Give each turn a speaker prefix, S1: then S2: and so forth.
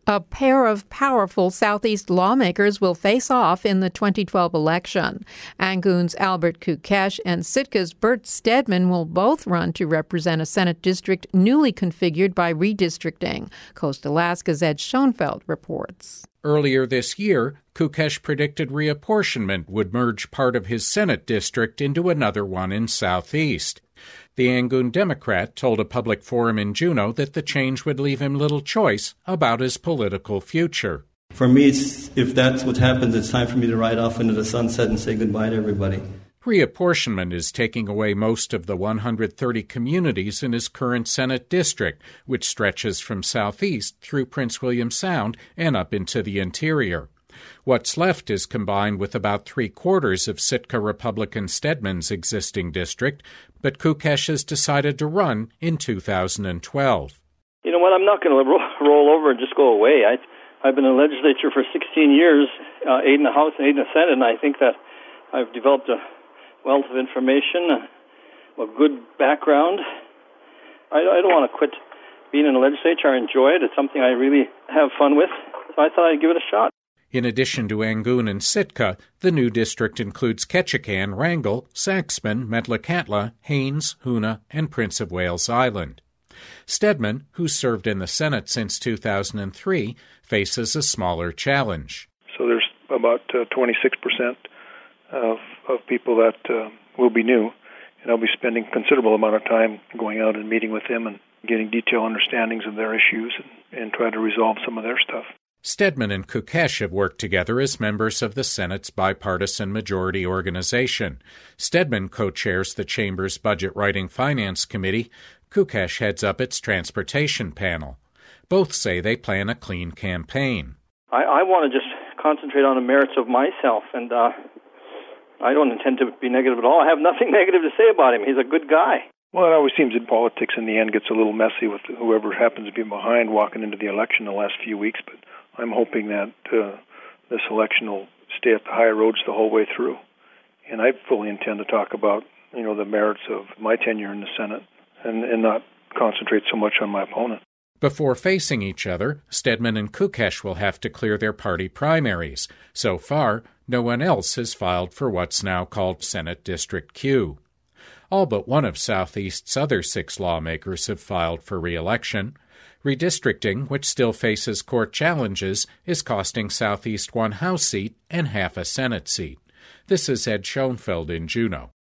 S1: A pair of powerful Southeast lawmakers will face off in the 2012 election. Angoon's Albert Kukesh and Sitka's Bert Stedman will both run to represent a Senate district newly configured by redistricting. Coast Alaska's Ed Schoenfeld reports.
S2: Earlier this year, Kukesh predicted reapportionment would merge part of his Senate district into another one in Southeast. The Angoon Democrat told a public forum in Juneau that the change would leave him little choice about his political future.
S3: For me, if that's what happens, it's time for me to ride off into the sunset and say goodbye to everybody.
S2: Reapportionment is taking away most of the 130 communities in his current Senate district, which stretches from southeast through Prince William Sound and up into the interior. What's left is combined with about three-quarters of Sitka Republican Stedman's existing district, but Kukesh has decided to run in 2012.
S4: You know what? I'm not going to roll over and just go away. I've been in the legislature for 16 years, 8 in the House and 8 in the Senate, and I think that I've developed a wealth of information, a good background. I don't want to quit being in the legislature. I enjoy it. It's something I really have fun with, so I thought I'd give it a shot.
S2: In addition to Angoon and Sitka, the new district includes Ketchikan, Wrangell, Saxman, Metlakatla, Haines, Hoona, and Prince of Wales Island. Stedman, who's served in the Senate since 2003, faces a smaller challenge.
S5: So there's about 26% of people that will be new, and I'll be spending a considerable amount of time going out and meeting with them and getting detailed understandings of their issues and trying to resolve some of their stuff.
S2: Stedman and Kukesh have worked together as members of the Senate's bipartisan majority organization. Stedman co-chairs the Chamber's Budget Writing Finance Committee. Kukesh heads up its transportation panel. Both say they plan a clean campaign.
S4: I want to just concentrate on the merits of myself, and I don't intend to be negative at all. I have nothing negative to say about him. He's a good guy.
S5: Well, it always seems in politics in the end gets a little messy with whoever happens to be behind walking into the election the last few weeks, but I'm hoping that this election will stay at the high roads the whole way through. And I fully intend to talk about, the merits of my tenure in the Senate and not concentrate so much on my opponent.
S2: Before facing each other, Stedman and Kukesh will have to clear their party primaries. So far, no one else has filed for what's now called Senate District Q. All but one of Southeast's other 6 lawmakers have filed for re-election. Redistricting, which still faces court challenges, is costing Southeast 1 House seat and half a Senate seat. This is Ed Schoenfeld in Juneau.